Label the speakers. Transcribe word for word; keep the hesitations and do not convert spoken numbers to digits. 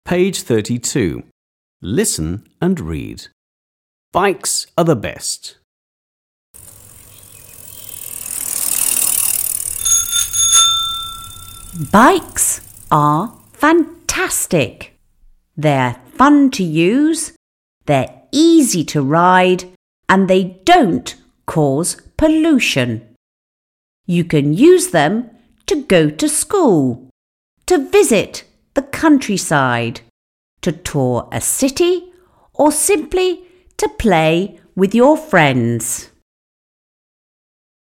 Speaker 1: Page thirty-two. Listen and read. Bikes are the best.
Speaker 2: Bikes are fantastic. They're fun to use, they're easy to ride, and they don't cause pollution. You can use them to go to school, to visit the countryside, to tour a city, or simply to play with your friends.